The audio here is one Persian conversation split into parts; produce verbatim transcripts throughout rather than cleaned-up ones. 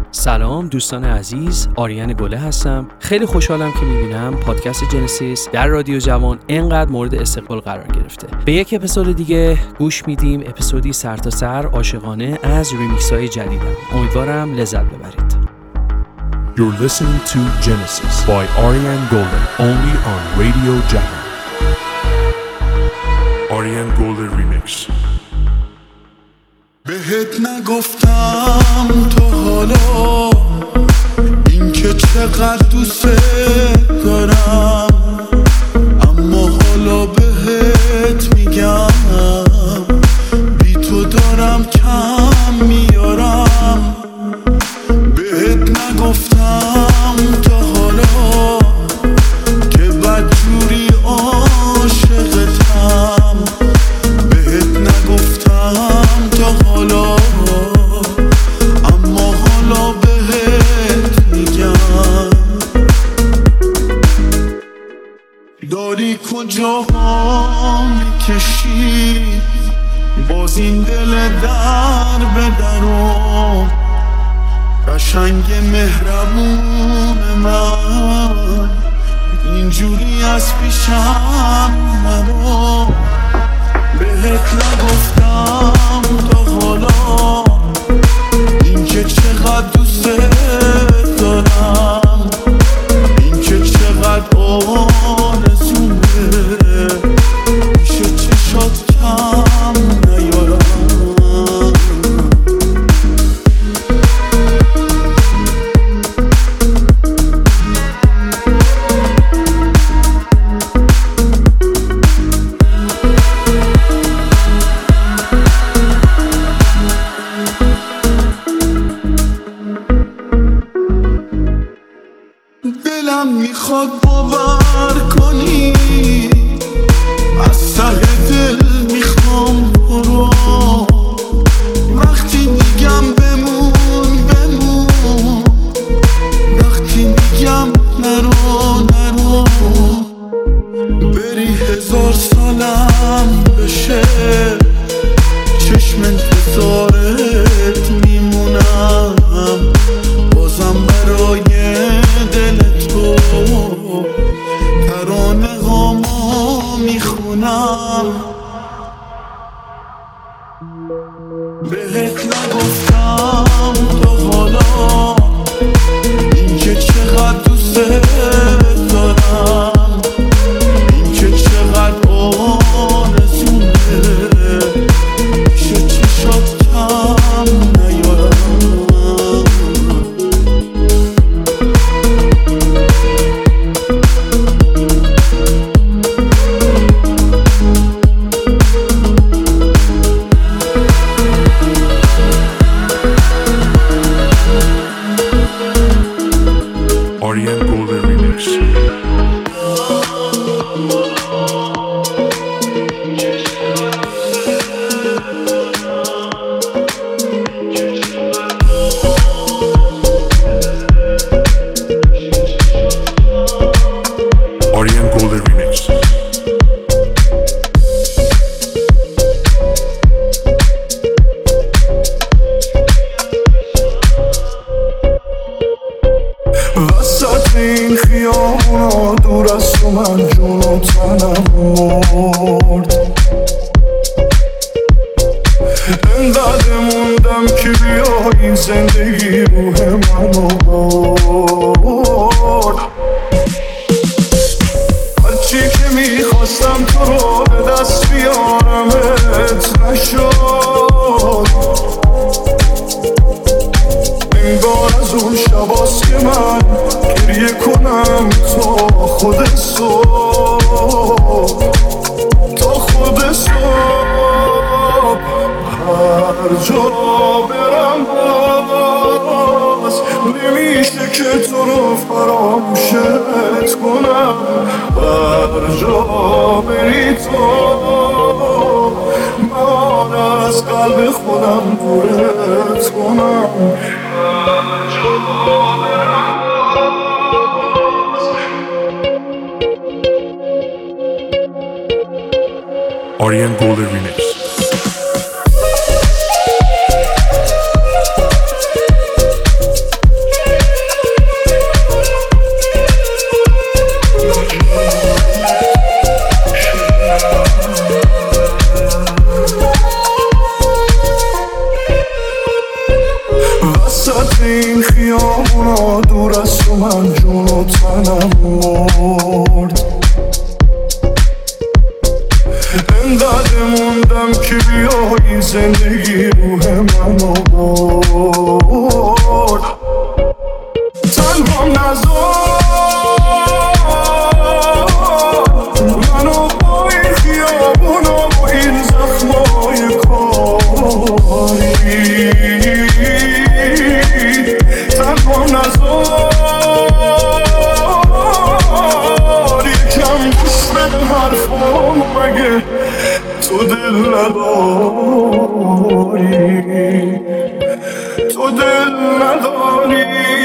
سلام دوستان عزیز، آریان گله هستم. خیلی خوشحالم که میبینم پادکست جنسیس در رادیو جوان اینقدر مورد استقبال قرار گرفته. به یک اپیزود دیگه گوش میدیم، اپیزودی سر تا سر عاشقانه از ریمیکس های جدیدم. امیدوارم لذت ببرید. You're listening to Genesis by Ariane Golden, only on Radio Jahan. Ariane Golden Remix. بهت نگفتم تا حالا این که چقدر دوست دارم، اما حالا بهت میگم بی تو دارم کم میارم. بهت نگفتم تا حالا که بدجوری عاشقتم، بهت نگفتم تا حالا اما حالا بهت میگم. داری کجا میکشی باز این دل در به درم، قشنگ مهربون من اینجوری از پیشم نرو. بهت نگفتم تا حالا این که چقدر دوست دارم، این که چقدر آرزومه میشه چشات کم نیارم. دلم میخواد باور کنی، از ته دل میخوام برو. وقتی میگم بمون بمون، وقتی میگم نرو نرو، بری هزار سالم بشه چشم انتظارت میمونم، بازم برای دل تو ترانه هامو میخونم. بهت نگفتم تا حالا این که چقدر دوست دارم، این که چقدر آرزومه میشه چشات کم نیارم. Ariane Golden Remix. Ariane Golden Remix. وسط این خیابونا دور از تو من جون و تنم مرد، انقدر موندم که بیا این زندگی روح منو برد. هرچی که میخواستم تو رو به دست بیارمت نشد، انگار از اون شباست که من گریه کنم تا خود صبح، تا خود صبح. هر جا برم باز نمیشه که تو رو فراموشت کنم. هر جا بری تو من از قلب خودم دورت کنم. Ariane Golden Remix. وسط این خیابونا دور از تو من جون و تنم مرد. انقدر موندم که بیایی زندگی روح منو برد. تنها نذار منو با این خیابونا و این زخمای کاری. تنها نذار یکم گوش بده حرفام مگه تو دل نداری، تو دل نداری.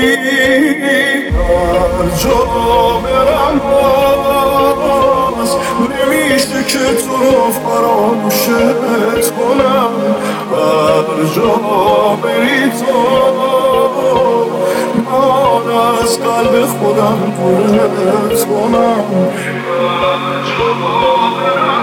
هر جا برم باز نمیشه که تو رو فراموشت کنم. هر جا بری تو من از قلب خودم دورت کنم. هر جا برم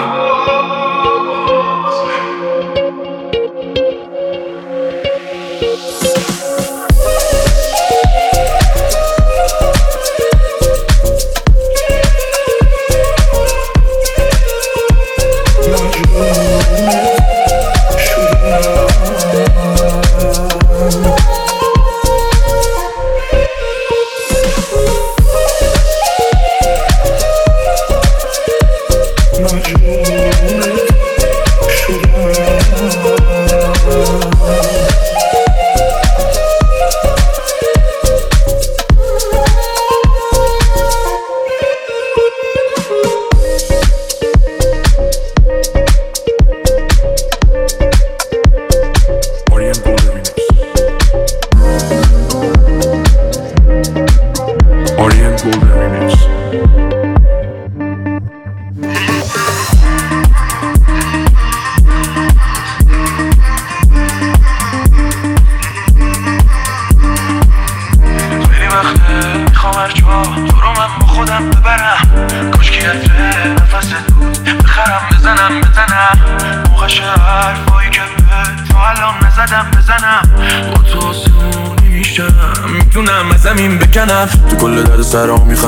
تو کل درد سرام میخوان